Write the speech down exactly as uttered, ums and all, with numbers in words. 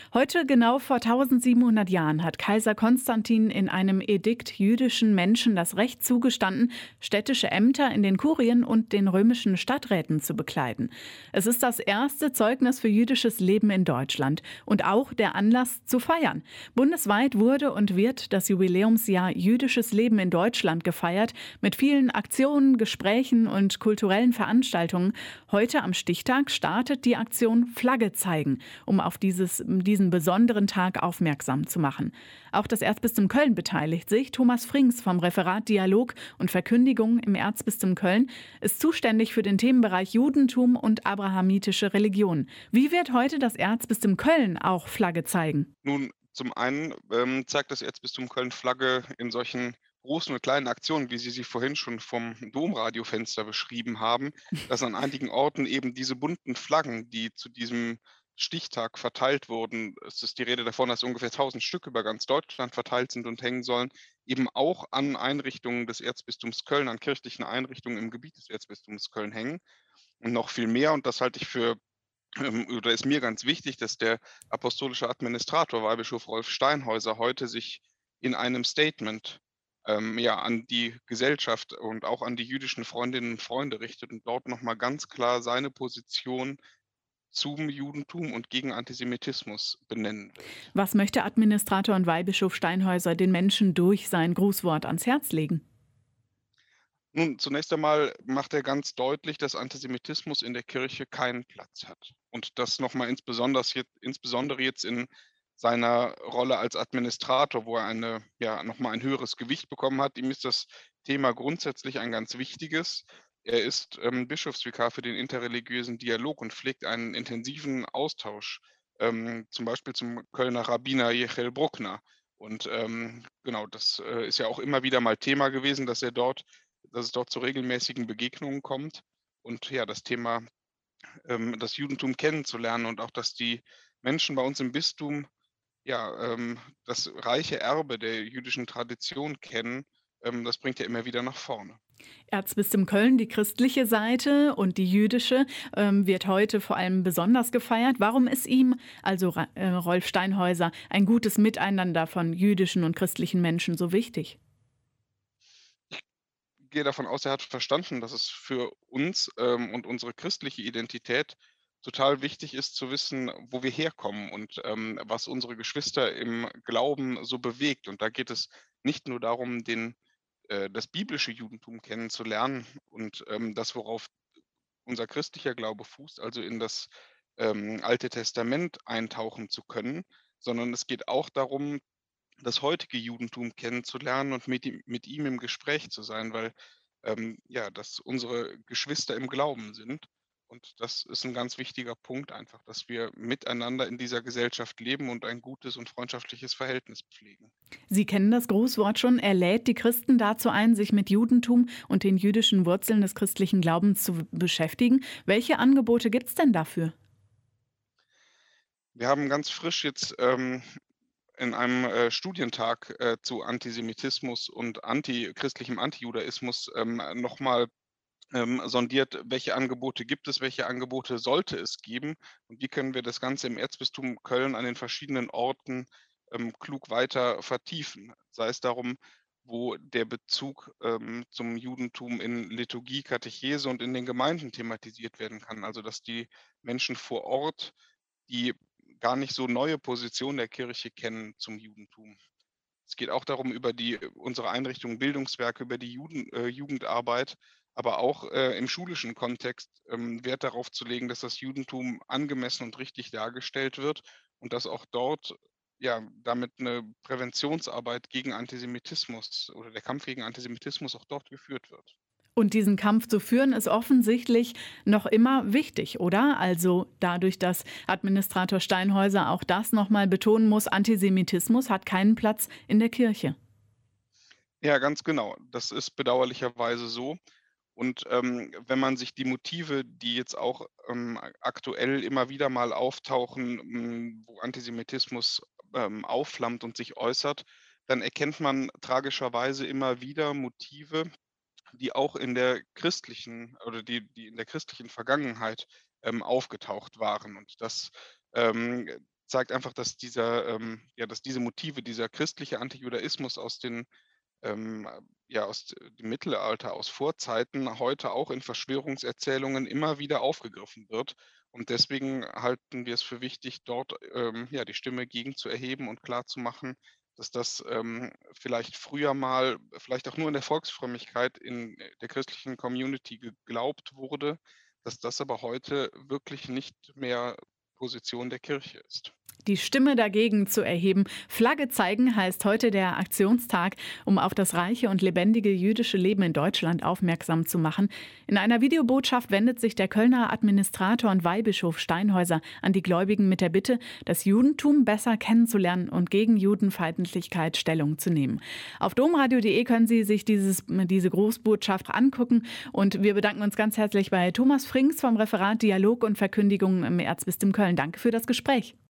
Heute genau vor tausendsiebenhundert Jahren hat Kaiser Konstantin in einem Edikt jüdischen Menschen das Recht zugestanden, städtische Ämter in den Kurien und den römischen Stadträten zu bekleiden. Es ist das erste Zeugnis für jüdisches Leben in Deutschland und auch der Anlass zu feiern. Bundesweit wurde und wird das Jubiläumsjahr Jüdisches Leben in Deutschland gefeiert, mit vielen Aktionen, Gesprächen und kulturellen Veranstaltungen. Heute am Stichtag startet die Aktion Flagge zeigen, um auf dieses, diesen besonderen Tag aufmerksam zu machen. Auch das Erzbistum Köln beteiligt sich. Thomas Frings vom Referat Dialog und Verkündigung im Erzbistum Köln ist zuständig für den Themenbereich Judentum und abrahamitische Religion. Wie wird heute das Erzbistum Köln auch Flagge zeigen? Nun, zum einen ähm, zeigt das Erzbistum Köln Flagge in solchen großen und kleinen Aktionen, wie Sie sie vorhin schon vom Domradiofenster beschrieben haben, dass an einigen Orten eben diese bunten Flaggen, die zu diesem Stichtag verteilt wurden, es ist die Rede davon, dass ungefähr tausend Stück über ganz Deutschland verteilt sind und hängen sollen, eben auch an Einrichtungen des Erzbistums Köln, an kirchlichen Einrichtungen im Gebiet des Erzbistums Köln hängen. Und noch viel mehr, und das halte ich für ähm, oder ist mir ganz wichtig, dass der apostolische Administrator, Weihbischof Rolf Steinhäuser, heute sich in einem Statement ähm, ja, an die Gesellschaft und auch an die jüdischen Freundinnen und Freunde richtet und dort nochmal ganz klar seine Position zum Judentum und gegen Antisemitismus benennen wird. Was möchte Administrator und Weihbischof Steinhäuser den Menschen durch sein Grußwort ans Herz legen? Nun, zunächst einmal macht er ganz deutlich, dass Antisemitismus in der Kirche keinen Platz hat. Und das nochmal insbesondere jetzt, insbesondere jetzt in seiner Rolle als Administrator, wo er eine, ja, nochmal ein höheres Gewicht bekommen hat. Ihm ist das Thema grundsätzlich ein ganz wichtiges. Er ist ähm, Bischofsvikar für den interreligiösen Dialog und pflegt einen intensiven Austausch, ähm, zum Beispiel zum Kölner Rabbiner Jechiel Bruckner. Und ähm, genau, das äh, ist ja auch immer wieder mal Thema gewesen, dass er dort dass es dort zu regelmäßigen Begegnungen kommt und ja, das Thema, ähm, das Judentum kennenzulernen und auch, dass die Menschen bei uns im Bistum, ja, ähm, das reiche Erbe der jüdischen Tradition kennen, ähm, das bringt ja immer wieder nach vorne. Erzbistum Köln, die christliche Seite und die jüdische, ähm, wird heute vor allem besonders gefeiert. Warum ist ihm, also Ra- äh, Rolf Steinhäuser, ein gutes Miteinander von jüdischen und christlichen Menschen so wichtig? Ich gehe davon aus, er hat verstanden, dass es für uns, ähm, und unsere christliche Identität total wichtig ist zu wissen, wo wir herkommen und, ähm, was unsere Geschwister im Glauben so bewegt. Und da geht es nicht nur darum, den äh, das biblische Judentum kennenzulernen und, ähm, das, worauf unser christlicher Glaube fußt, also in das, ähm, Alte Testament eintauchen zu können, sondern es geht auch darum, das heutige Judentum kennenzulernen und mit ihm mit ihm im Gespräch zu sein, weil, ähm, ja, das unsere Geschwister im Glauben sind. Und das ist ein ganz wichtiger Punkt einfach, dass wir miteinander in dieser Gesellschaft leben und ein gutes und freundschaftliches Verhältnis pflegen. Sie kennen das Grußwort schon. Er lädt die Christen dazu ein, sich mit Judentum und den jüdischen Wurzeln des christlichen Glaubens zu beschäftigen. Welche Angebote gibt es denn dafür? Wir haben ganz frisch jetzt, ähm, in einem, äh, Studientag, äh, zu Antisemitismus und anti christlichem Antijudaismus, ähm, noch mal ähm, sondiert, welche Angebote gibt es, welche Angebote sollte es geben und wie können wir das Ganze im Erzbistum Köln an den verschiedenen Orten ähm, klug weiter vertiefen. Sei es darum, wo der Bezug ähm, zum Judentum in Liturgie, Katechese und in den Gemeinden thematisiert werden kann. Also dass die Menschen vor Ort die gar nicht so neue Position der Kirche kennen zum Judentum. Es geht auch darum, über die unsere Einrichtungen, Bildungswerke, über die Juden äh, Jugendarbeit, aber auch, äh, im schulischen Kontext, ähm, Wert darauf zu legen, dass das Judentum angemessen und richtig dargestellt wird und dass auch dort, ja, damit eine Präventionsarbeit gegen Antisemitismus oder der Kampf gegen Antisemitismus auch dort geführt wird. Und diesen Kampf zu führen, ist offensichtlich noch immer wichtig, oder? Also dadurch, dass Administrator Steinhäuser auch das nochmal betonen muss, Antisemitismus hat keinen Platz in der Kirche. Ja, ganz genau. Das ist bedauerlicherweise so. Und, ähm, wenn man sich die Motive, die jetzt auch, ähm, a aktuell immer wieder mal auftauchen, hm, wo Antisemitismus, ähm, aufflammt und sich äußert, dann erkennt man tragischerweise immer wieder Motive, die auch in der christlichen oder die die in der christlichen Vergangenheit, ähm, aufgetaucht waren. Und das, ähm zeigt einfach, dass dieser, ähm, ja, dass diese Motive, dieser christliche Antijudaismus aus den ähm, ja, aus d dem Mittelalter, aus Vorzeiten heute auch in Verschwörungserzählungen immer wieder aufgegriffen wird. Und deswegen halten wir es für wichtig, dort, ähm, ja, die Stimme gegen zu erheben und klarzumachen, dass das, ähm, vielleicht früher mal vielleicht auch nur in der Volksfrömmigkeit in der christlichen Community geglaubt wurde, dass das aber heute wirklich nicht mehr Position der Kirche ist. Die Stimme dagegen zu erheben. Flagge zeigen heißt heute der Aktionstag, um auf das reiche und lebendige jüdische Leben in Deutschland aufmerksam zu machen. In einer Videobotschaft wendet sich der Kölner Administrator und Weihbischof Steinhäuser an die Gläubigen mit der Bitte, das Judentum besser kennenzulernen und gegen Judenfeindlichkeit Stellung zu nehmen. Auf domradio punkt de können Sie sich dieses, diese Großbotschaft angucken. Und wir bedanken uns ganz herzlich bei Thomas Frings vom Referat Dialog und Verkündigung im Erzbistum Köln. Danke für das Gespräch.